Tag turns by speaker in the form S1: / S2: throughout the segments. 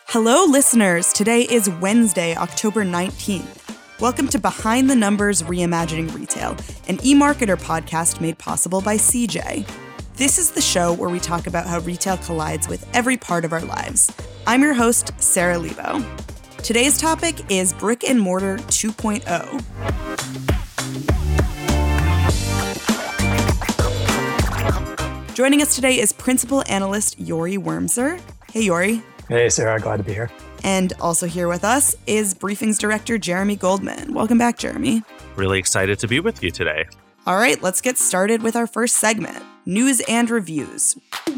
S1: Hello, listeners. Today is Wednesday, October 19th. Welcome to Behind the Numbers Reimagining Retail, an eMarketer podcast made possible by CJ. This is the show where we talk about how retail collides with every part of our lives. I'm your host, Sarah Lebo. Today's topic is Brick and Mortar 2.0. Joining us today is Principal Analyst Yori Wormser. Hey, Yori.
S2: Hey, Sarah. Glad to be here.
S1: And also here with us is Briefings Director Jeremy Goldman. Welcome back, Jeremy.
S3: Really excited to be with you today.
S1: All right, let's get started with our first segment, News and Reviews,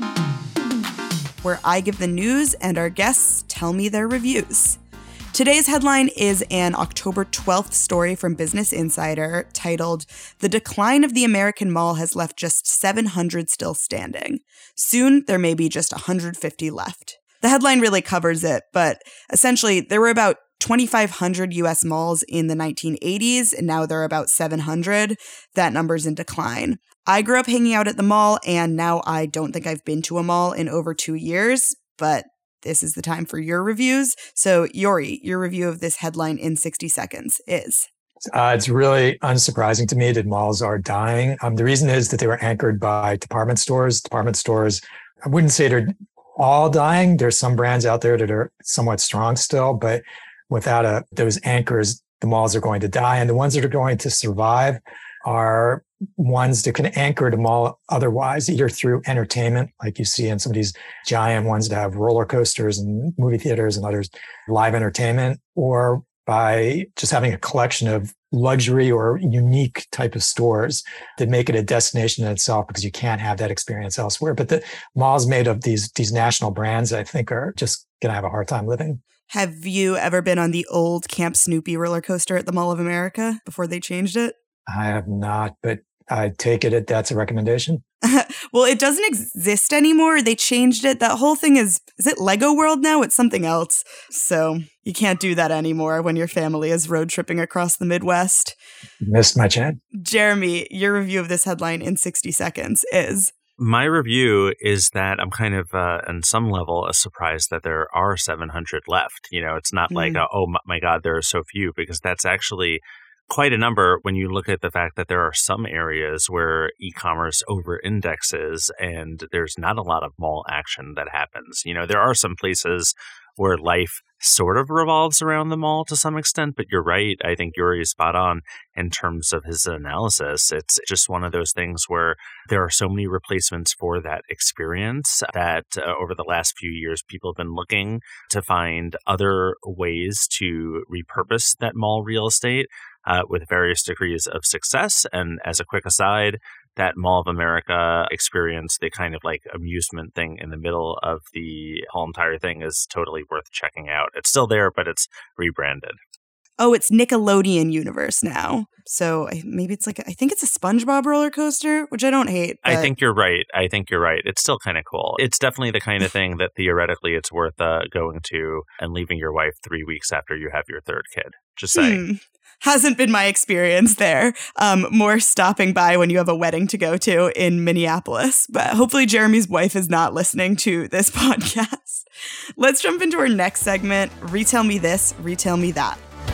S1: where I give the news and our guests tell me their reviews. Today's headline is an October 12th story from Business Insider titled, "The Decline of the American Mall Has Left Just 700 Still Standing. Soon, there may be just 150 left." The headline really covers it, but essentially, there were about 2,500 U.S. malls in the 1980s, and now there are about 700. That number's in decline. I grew up hanging out at the mall, and now I don't think I've been to a mall in over 2 years, but this is the time for your reviews. So, Yori, your review of this headline in 60 seconds is?
S2: It's really unsurprising to me that malls are dying. The reason is that they were anchored by department stores. Department stores, I wouldn't say they're all dying. There's some brands out there that are somewhat strong still, but without those anchors, the malls are going to die. And the ones that are going to survive are ones that can anchor the mall otherwise, either through entertainment, like you see in some of these giant ones that have roller coasters and movie theaters and others, live entertainment, or by just having a collection of luxury or unique type of stores that make it a destination in itself because you can't have that experience elsewhere. But the malls made of these national brands, I think, are just going to have a hard time living.
S1: Have you ever been on the old Camp Snoopy roller coaster at the Mall of America before they changed it?
S2: I have not, but I take it that's a recommendation.
S1: Well, it doesn't exist anymore. They changed it. That whole thing is it Lego World now? It's something else. So you can't do that anymore when your family is road tripping across the Midwest.
S2: Missed my chance.
S1: Jeremy, your review of this headline in 60 seconds is?
S3: My review is that I'm kind of, on some level, surprised that there are 700 left. You know, it's not like, oh my God, there are so few, because that's actually quite a number when you look at the fact that there are some areas where e-commerce over-indexes and there's not a lot of mall action that happens. You know, there are some places where life sort of revolves around the mall to some extent, but you're right. I think Yuri is spot on in terms of his analysis. It's just one of those things where there are so many replacements for that experience that over the last few years, people have been looking to find other ways to repurpose that mall real estate with various degrees of success. And as a quick aside, that Mall of America experience, the kind of like amusement thing in the middle of the whole entire thing, is totally worth checking out. It's still there, but it's rebranded.
S1: Oh, it's Nickelodeon Universe now. So maybe it's like, I think it's a SpongeBob roller coaster, which I don't hate.
S3: I think you're right. It's still kind of cool. It's definitely the kind of thing that theoretically it's worth going to and leaving your wife 3 weeks after you have your third kid. Just saying.
S1: Hasn't been my experience there. More stopping by when you have a wedding to go to in Minneapolis. But hopefully Jeremy's wife is not listening to this podcast. Let's jump into our next segment, Retail Me This, Retail Me That,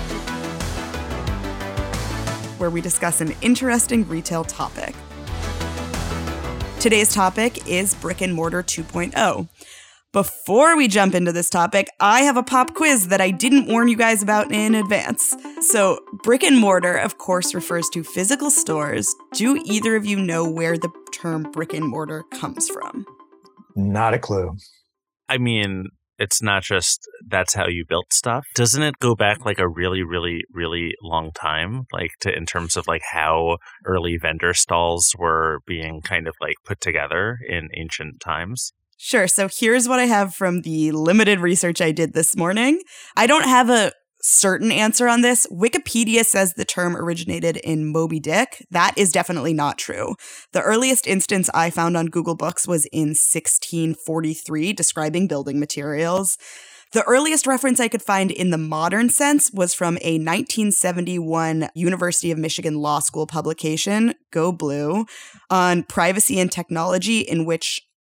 S1: where we discuss an interesting retail topic. Today's topic is Brick and Mortar 2.0. Before we jump into this topic, I have a pop quiz that I didn't warn you guys about in advance. So, brick and mortar, of course, refers to physical stores. Do either of you know where the term brick and mortar comes from?
S2: Not a clue.
S3: I mean, it's not just that's how you built stuff. Doesn't it go back like a really, really, really long time? Like in terms of like how early vendor stalls were being kind of like put together in ancient times?
S1: Sure. So here's what I have from the limited research I did this morning. I don't have a certain answer on this. Wikipedia says the term originated in Moby Dick. That is definitely not true. The earliest instance I found on Google Books was in 1643, describing building materials. The earliest reference I could find in the modern sense was from a 1971 University of Michigan Law School publication, Go Blue, on privacy and technology, in which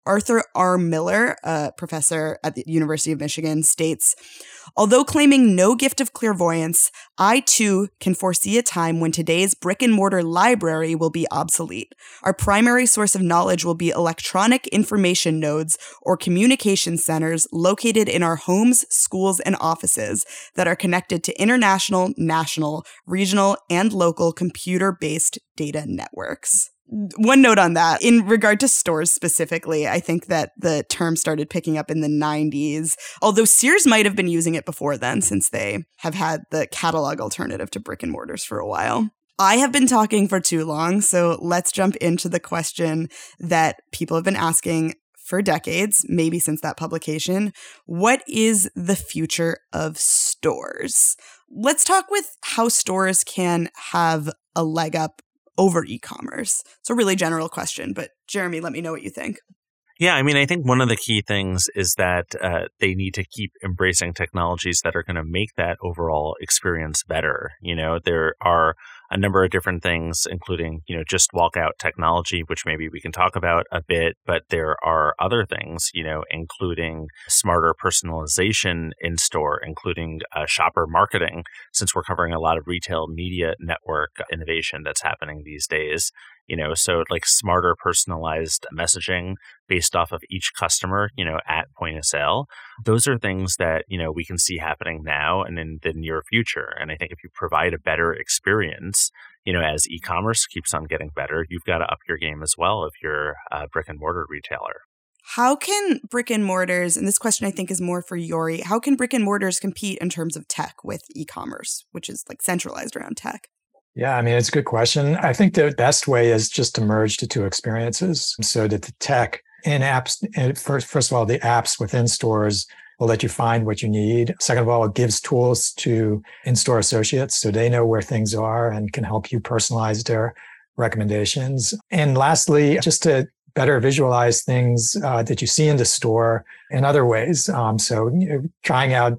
S1: Arthur R. Miller, a professor at the University of Michigan, states, although claiming no gift of clairvoyance, I too can foresee a time when today's brick and mortar library will be obsolete. Our primary source of knowledge will be electronic information nodes or communication centers located in our homes, schools, and offices that are connected to international, national, regional, and local computer-based data networks. One note on that, in regard to stores specifically, I think that the term started picking up in the 90s, although Sears might have been using it before then since they have had the catalog alternative to brick and mortars for a while. I have been talking for too long, so let's jump into the question that people have been asking for decades, maybe since that publication. What is the future of stores? Let's talk with how stores can have a leg up over e-commerce. It's a really general question, but Jeremy, let me know what you think.
S3: Yeah, I mean, I think one of the key things is that they need to keep embracing technologies that are going to make that overall experience better. You know, there are a number of different things, including, you know, just walkout technology, which maybe we can talk about a bit, but there are other things, you know, including smarter personalization in store, including shopper marketing, since we're covering a lot of retail media network innovation that's happening these days. You know, so like smarter personalized messaging based off of each customer, you know, at point of sale. Those are things that, you know, we can see happening now and in the near future. And I think if you provide a better experience, you know, as e-commerce keeps on getting better, you've got to up your game as well if you're a brick and mortar retailer.
S1: How can brick and mortars, and this question I think is more for Yori, how can brick and mortars compete in terms of tech with e-commerce, which is like centralized around tech?
S2: Yeah, I mean, it's a good question. I think the best way is just to merge the two experiences so that the tech in apps, and first of all, the apps within stores will let you find what you need. Second of all, it gives tools to in-store associates so they know where things are and can help you personalize their recommendations. And lastly, just to better visualize things that you see in the store in other ways. So trying out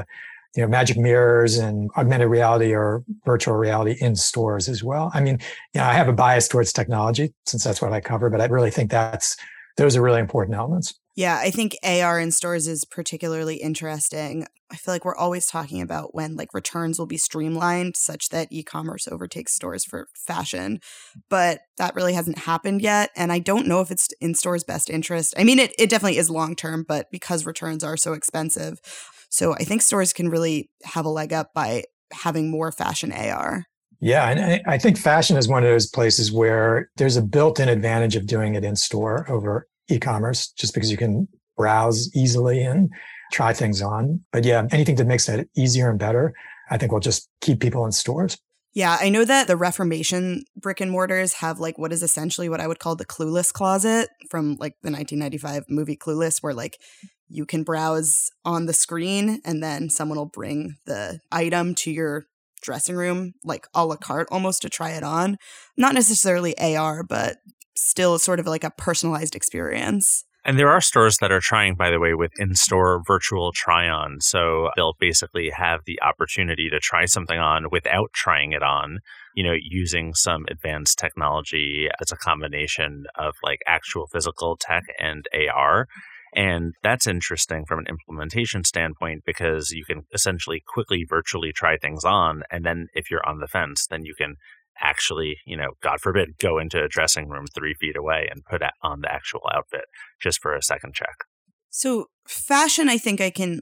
S2: magic mirrors and augmented reality or virtual reality in stores as well. I mean, I have a bias towards technology since that's what I cover, but I really think those are really important elements.
S1: Yeah, I think AR in stores is particularly interesting. I feel like we're always talking about when like returns will be streamlined such that e-commerce overtakes stores for fashion, but that really hasn't happened yet. And I don't know if it's in stores' best interest. I mean, it definitely is long-term, but because returns are so expensive. So I think stores can really have a leg up by having more fashion AR.
S2: Yeah, and I think fashion is one of those places where there's a built-in advantage of doing it in store over e-commerce, just because you can browse easily and try things on. But yeah, anything that makes that easier and better, I think will just keep people in stores.
S1: Yeah, I know that the Reformation brick and mortars have like what is essentially what I would call the Clueless closet from like the 1995 movie Clueless, where like you can browse on the screen and then someone will bring the item to your dressing room, like a la carte almost, to try it on. Not necessarily AR, but still sort of like a personalized experience.
S3: And there are stores that are trying, by the way, with in-store virtual try-on. So they'll basically have the opportunity to try something on without trying it on, using some advanced technology as a combination of like actual physical tech and AR. And that's interesting from an implementation standpoint because you can essentially quickly virtually try things on. And then if you're on the fence, then you can actually, God forbid, go into a dressing room 3 feet away and put on the actual outfit just for a second check.
S1: So fashion, I think I can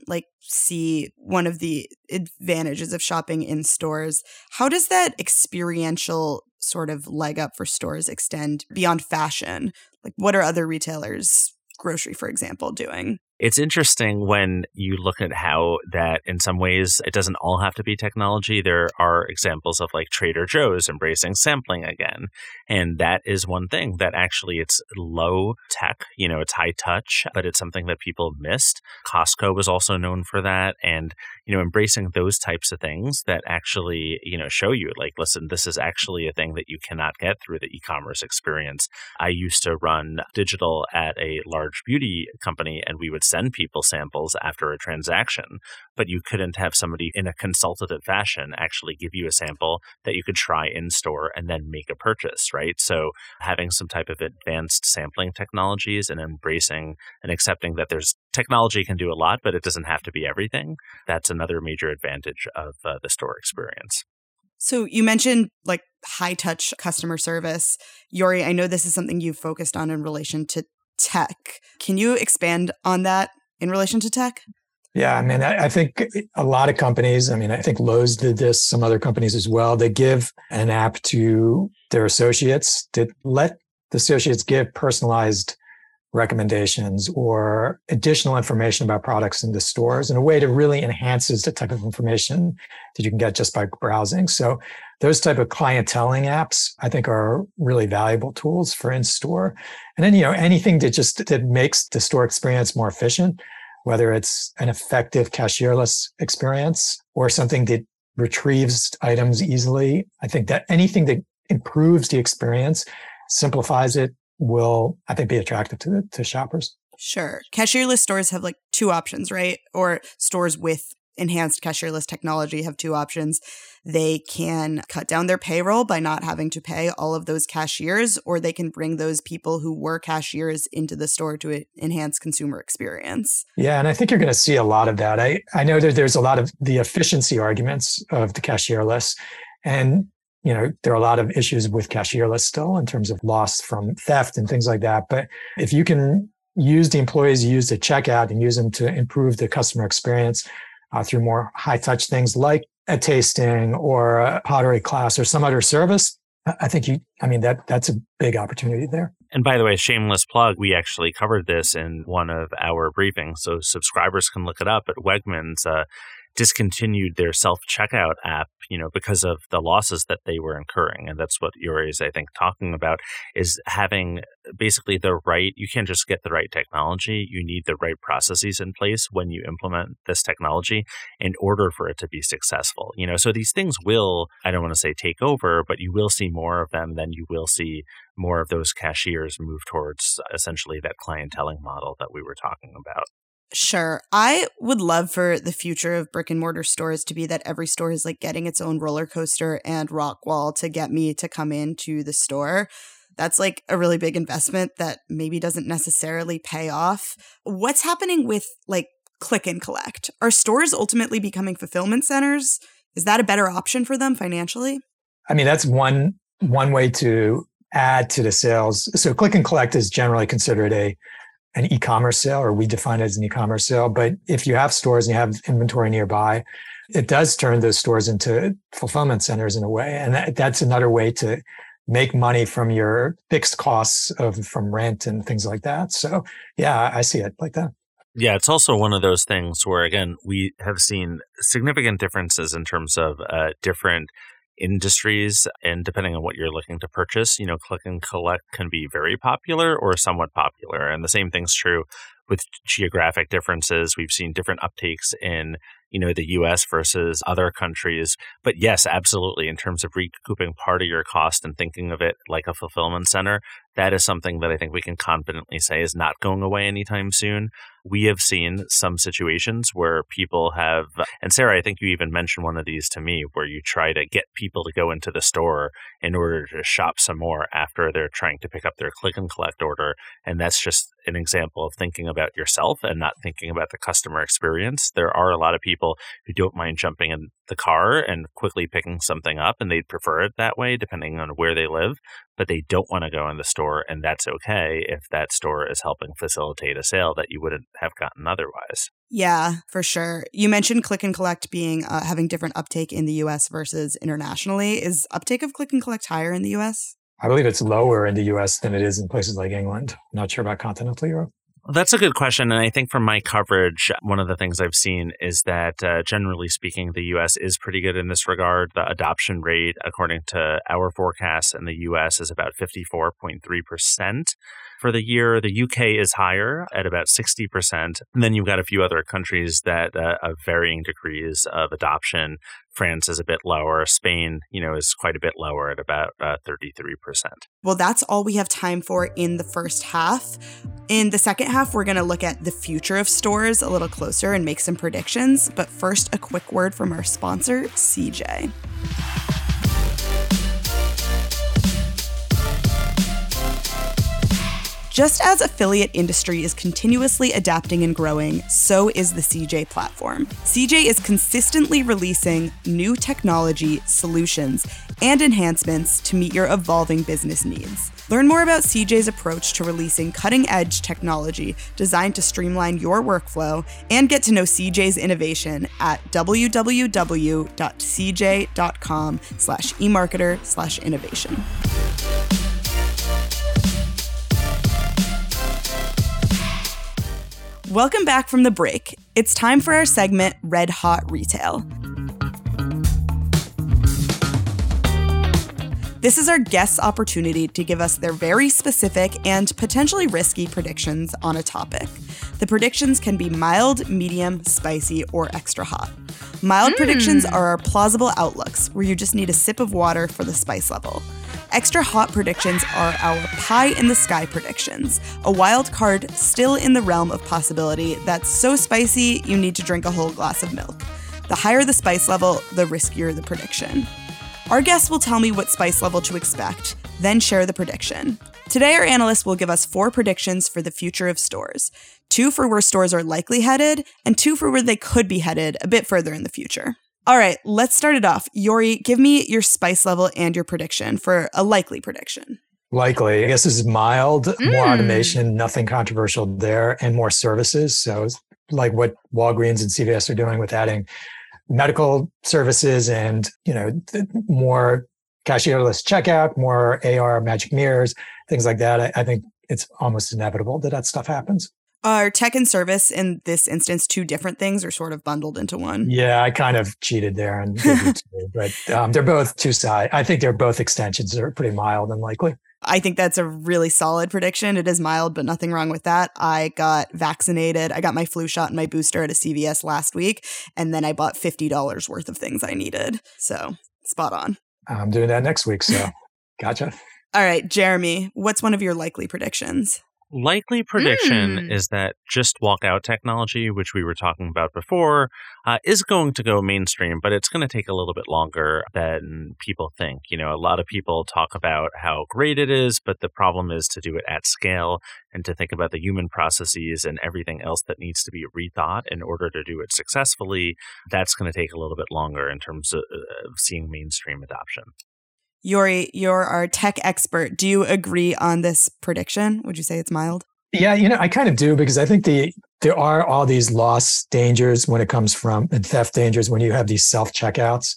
S1: see one of the advantages of shopping in stores. How does that experiential sort of leg up for stores extend beyond fashion? Like what are other retailers, grocery, for example, doing?
S3: It's interesting when you look at how that in some ways it doesn't all have to be technology. There are examples of like Trader Joe's embracing sampling again. And that is one thing that actually it's low tech, it's high touch, but it's something that people missed. Costco was also known for that. And, embracing those types of things that actually, show you like, listen, this is actually a thing that you cannot get through the e-commerce experience. I used to run digital at a large beauty company, and we would send people samples after a transaction, but you couldn't have somebody in a consultative fashion actually give you a sample that you could try in store and then make a purchase, right? So having some type of advanced sampling technologies and embracing and accepting that there's technology can do a lot, but it doesn't have to be everything. That's another major advantage of the store experience.
S1: So you mentioned like high touch customer service. Yuri, I know this is something you've focused on in relation to tech. Can you expand on that in relation to tech?
S2: Yeah, I mean, I think a lot of companies, I think Lowe's did this, some other companies as well. They give an app to their associates to let the associates give personalized recommendations or additional information about products in the stores in a way that really enhances the type of information that you can get just by browsing. So those type of clienteling apps, I think, are really valuable tools for in-store. And then, anything that makes the store experience more efficient, whether it's an effective cashierless experience or something that retrieves items easily. I think that anything that improves the experience, simplifies it, will, I think, be attractive to shoppers.
S1: Sure. Cashierless stores have like two options, right? Or stores with enhanced cashierless technology have two options. They can cut down their payroll by not having to pay all of those cashiers, or they can bring those people who were cashiers into the store to enhance consumer experience.
S2: Yeah, and I think you're going to see a lot of that. I know that there's a lot of the efficiency arguments of the cashierless, and there are a lot of issues with cashierless still in terms of loss from theft and things like that. But if you can use the employees you use to checkout and use them to improve the customer experience through more high touch things like a tasting or a pottery class or some other service, I think that's a big opportunity there.
S3: And by the way, shameless plug, we actually covered this in one of our briefings, so subscribers can look it up. But Wegmans discontinued their self-checkout app, because of the losses that they were incurring. And that's what Yuri is, I think, talking about, is having basically you can't just get the right technology. You need the right processes in place when you implement this technology in order for it to be successful. So these things will, I don't want to say take over, but you will see more of them. Then you will see more of those cashiers move towards essentially that clienteling model that we were talking about.
S1: Sure. I would love for the future of brick and mortar stores to be that every store is like getting its own roller coaster and rock wall to get me to come into the store. That's like a really big investment that maybe doesn't necessarily pay off. What's happening with like click and collect? Are stores ultimately becoming fulfillment centers? Is that a better option for them financially?
S2: That's one way to add to the sales. So click and collect is generally considered an e-commerce sale, or we define it as an e-commerce sale. But if you have stores and you have inventory nearby, it does turn those stores into fulfillment centers in a way. And that's another way to make money from your fixed costs from rent and things like that. So yeah, I see it like that.
S3: Yeah, it's also one of those things where, again, we have seen significant differences in terms of different industries, and depending on what you're looking to purchase, click and collect can be very popular or somewhat popular. And the same thing's true with geographic differences. We've seen different uptakes in, the US versus other countries. But yes, absolutely. In terms of recouping part of your cost and thinking of it like a fulfillment center, that is something that I think we can confidently say is not going away anytime soon. We have seen some situations where people have, and Sarah, I think you even mentioned one of these to me, where you try to get people to go into the store in order to shop some more after they're trying to pick up their click and collect order. And that's just an example of thinking about yourself and not thinking about the customer experience. There are a lot of people who don't mind jumping in the car and quickly picking something up, and they'd prefer it that way depending on where they live, but they don't want to go in the store, and that's okay if that store is helping facilitate a sale that you wouldn't have gotten otherwise.
S1: Yeah, for sure. You mentioned click and collect being having different uptake in the US versus internationally. Is uptake of click and collect higher in the US?
S2: I believe it's lower in the US than it is in places like England. I'm not sure about continental Europe.
S3: That's a good question. And I think from my coverage, one of the things I've seen is that generally speaking, the U.S. is pretty good in this regard. The adoption rate, according to our forecasts in the U.S., is about 54.3% for the year. The UK is higher at about 60%. And then you've got a few other countries that of varying degrees of adoption. France is a bit lower. Spain, is quite a bit lower at about 33%.
S1: Well, that's all we have time for in the first half. In the second half, we're going to look at the future of stores a little closer and make some predictions. But first, a quick word from our sponsor, CJ. Just as affiliate industry is continuously adapting and growing, so is the CJ platform. CJ is consistently releasing new technology, solutions, and enhancements to meet your evolving business needs. Learn more about CJ's approach to releasing cutting-edge technology designed to streamline your workflow and get to know CJ's innovation at www.cj.com/emarketer/innovation. Welcome back from the break. It's time for our segment, Red Hot Retail. This is our guests' opportunity to give us their very specific and potentially risky predictions on a topic. The predictions can be mild, medium, spicy, or extra hot. Mild predictions are our plausible outlooks, where you just need a sip of water for the spice level. Extra hot predictions are our pie-in-the-sky predictions, a wild card still in the realm of possibility that's so spicy you need to drink a whole glass of milk. The higher the spice level, the riskier the prediction. Our guests will tell me what spice level to expect, then share the prediction. Today, our analysts will give us 4 predictions for the future of stores, 2 for where stores are likely headed, and 2 for where they could be headed a bit further in the future. All right, let's start it off. Yori, give me your spice level and your prediction for a likely prediction.
S2: Likely. I guess this is mild, more automation, nothing controversial there, and more services. So like what Walgreens and CVS are doing with adding medical services and, more cashierless checkout, more AR magic mirrors, things like that. I think it's almost inevitable that stuff happens.
S1: Are tech and service in this instance 2 different things or sort of bundled into one?
S2: Yeah, I kind of cheated there and did it too, but they're both 2 sides. I think they're both extensions that are pretty mild and likely.
S1: I think that's a really solid prediction. It is mild, but nothing wrong with that. I got vaccinated. I got my flu shot and my booster at a CVS last week, and then I bought $50 worth of things I needed. So spot on.
S2: I'm doing that next week, so gotcha.
S1: All right, Jeremy, what's one of your likely predictions?
S3: Likely prediction is that just walkout technology, which we were talking about before, is going to go mainstream, but it's going to take a little bit longer than people think. A lot of people talk about how great it is, but the problem is to do it at scale and to think about the human processes and everything else that needs to be rethought in order to do it successfully. That's going to take a little bit longer in terms of seeing mainstream adoption.
S1: Yori, you're our tech expert. Do you agree on this prediction? Would you say it's mild?
S2: Yeah, I kind of do, because I think there are all these loss dangers when it comes from, and theft dangers when you have these self-checkouts.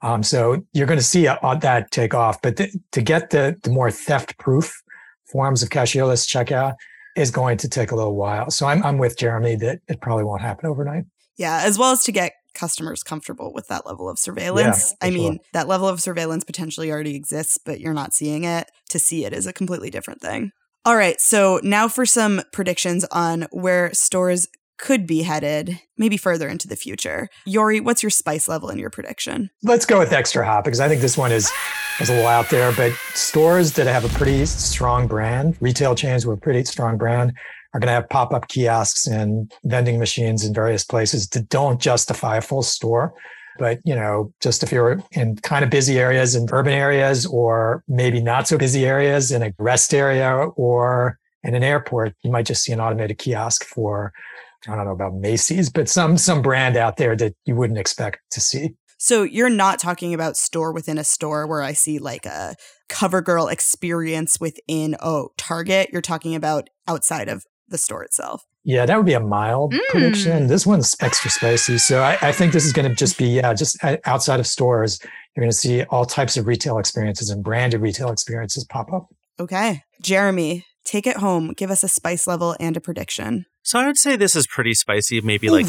S2: So you're going to see that take off. But to get the more theft-proof forms of cashierless checkout is going to take a little while. So I'm with Jeremy that it probably won't happen overnight.
S1: Yeah, as well as to get customers comfortable with that level of surveillance.
S2: Yeah,
S1: sure. That level of surveillance potentially already exists, but you're not seeing it. To see it is a completely different thing. All right, so now for some predictions on where stores could be headed, maybe further into the future. Yori, what's your spice level in your prediction?
S2: Let's go with extra hot, because I think this one is a little out there, but stores that have a pretty strong brand, retail chains with a pretty strong brand, are going to have pop-up kiosks and vending machines in various places that don't justify a full store. But, just if you're in kind of busy areas in urban areas, or maybe not so busy areas in a rest area or in an airport, you might just see an automated kiosk for, I don't know about Macy's, but some brand out there that you wouldn't expect to see.
S1: So you're not talking about store within a store where I see like a CoverGirl experience within Target. You're talking about outside of the store itself.
S2: Yeah, that would be a mild prediction. This one's extra spicy. So I think this is going to just be, just outside of stores. You're going to see all types of retail experiences and branded retail experiences pop up.
S1: Okay. Jeremy, take it home. Give us a spice level and a prediction.
S3: So I would say this is pretty spicy, maybe like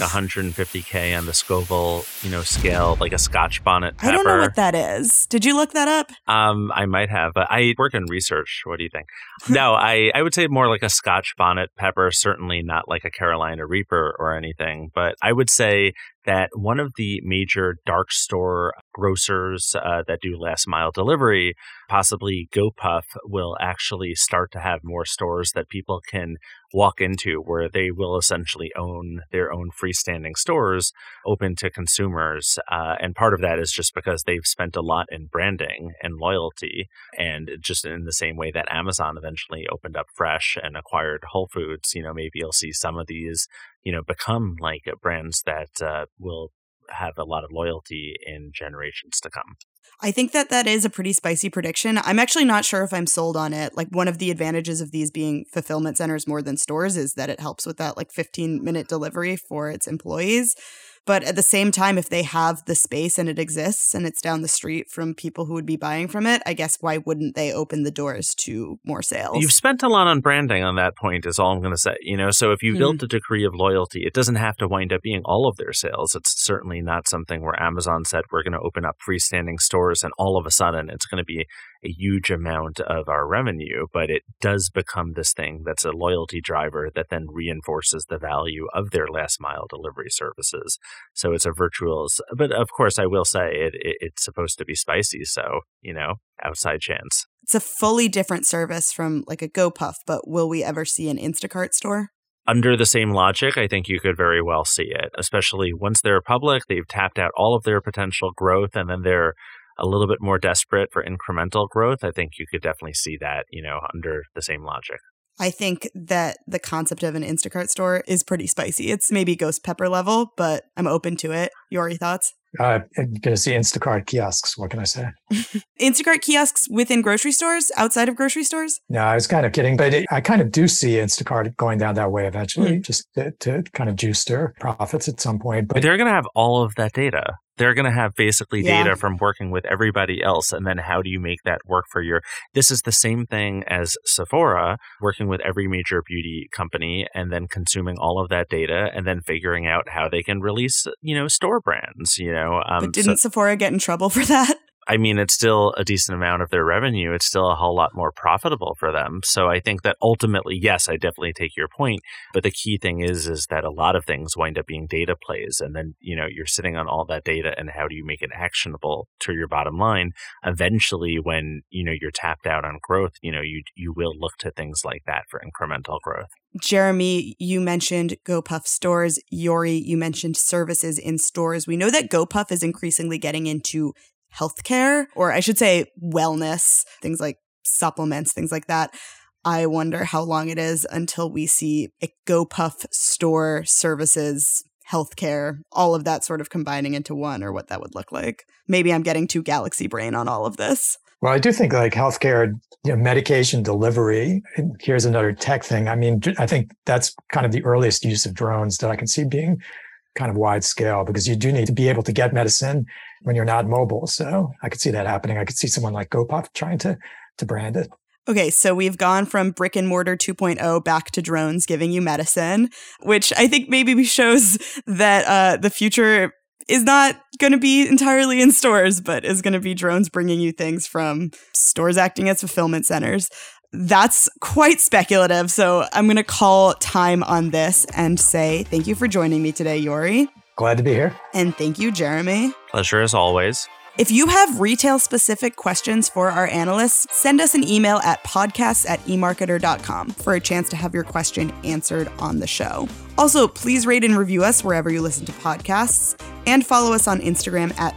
S3: 150K on the Scoville, scale, like a Scotch bonnet pepper.
S1: I don't know what that is. Did you look that up?
S3: I might have, but I work in research. What do you think? No, I would say more like a Scotch bonnet pepper, certainly not like a Carolina Reaper or anything. But I would say that one of the major dark store grocers that do last mile delivery, possibly GoPuff, will actually start to have more stores that people can walk into where they will essentially own their own freestanding stores open to consumers. And part of that is just because they've spent a lot in branding and loyalty. And just in the same way that Amazon eventually opened up Fresh and acquired Whole Foods, maybe you'll see some of these become like brands that will have a lot of loyalty in generations to come.
S1: I think that is a pretty spicy prediction. I'm actually not sure if I'm sold on it. Like, one of the advantages of these being fulfillment centers more than stores is that it helps with that 15-minute delivery for its employees. But at the same time, if they have the space and it exists and it's down the street from people who would be buying from it, I guess why wouldn't they open the doors to more sales?
S3: You've spent a lot on branding on that point is all I'm going to say. So if you built a degree of loyalty, it doesn't have to wind up being all of their sales. It's certainly not something where Amazon said we're going to open up freestanding stores and all of a sudden it's going to be a huge amount of our revenue. But it does become this thing that's a loyalty driver that then reinforces the value of their last mile delivery services. So it's a virtuous, but of course I will say it's supposed to be spicy. So, outside chance.
S1: It's a fully different service from like a GoPuff, but will we ever see an Instacart store?
S3: Under the same logic, I think you could very well see it, especially once they're public, they've tapped out all of their potential growth and then they're a little bit more desperate for incremental growth. I think you could definitely see that, under the same logic.
S1: I think that the concept of an Instacart store is pretty spicy. It's maybe ghost pepper level, but I'm open to it. Yori, thoughts?
S2: I'm going to see Instacart kiosks. What can I say?
S1: Instacart kiosks within grocery stores, outside of grocery stores?
S2: No, I was kind of kidding, but I kind of do see Instacart going down that way eventually, just to kind of juice their profits at some point. But
S3: they're going to have all of that data. They're going to have basically data from working with everybody else. And then how do you make that work for this is the same thing as Sephora working with every major beauty company and then consuming all of that data and then figuring out how they can release, store brands,
S1: But didn't Sephora get in trouble for that?
S3: I mean, it's still a decent amount of their revenue. It's still a whole lot more profitable for them. So I think that ultimately, yes, I definitely take your point. But the key thing is that a lot of things wind up being data plays. And then, you're sitting on all that data and how do you make it actionable to your bottom line? Eventually, when, you're tapped out on growth, you will look to things like that for incremental growth.
S1: Jeremy, you mentioned GoPuff stores. Yori, you mentioned services in stores. We know that GoPuff is increasingly getting into healthcare, or I should say wellness, things like supplements, things like that. I wonder how long it is until we see a GoPuff store, services, healthcare, all of that sort of combining into one, or what that would look like. Maybe I'm getting too galaxy brain on all of this.
S2: Well, I do think like healthcare, medication delivery, here's another tech thing. I mean, I think that's kind of the earliest use of drones that I can see being kind of wide scale, because you do need to be able to get medicine when you're not mobile. So I could see that happening. I could see someone like GoPuff trying to brand it.
S1: Okay, so we've gone from brick and mortar 2.0 back to drones giving you medicine, which I think maybe shows that the future is not going to be entirely in stores, but is going to be drones bringing you things from stores acting as fulfillment centers. That's quite speculative, so I'm going to call time on this and say thank you for joining me today, Yori.
S2: Glad to be here.
S1: And thank you, Jeremy.
S3: Pleasure as always.
S1: If you have retail-specific questions for our analysts, send us an email at podcasts@emarketer.com for a chance to have your question answered on the show. Also, please rate and review us wherever you listen to podcasts, and follow us on Instagram at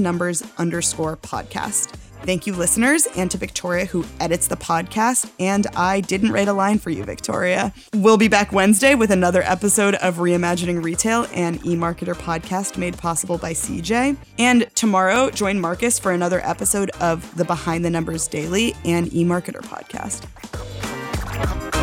S1: @behindthenumbers_podcast. Thank you, listeners, and to Victoria, who edits the podcast. And I didn't write a line for you, Victoria. We'll be back Wednesday with another episode of Reimagining Retail, an eMarketer podcast made possible by CJ. And tomorrow, join Marcus for another episode of the Behind the Numbers Daily and eMarketer podcast.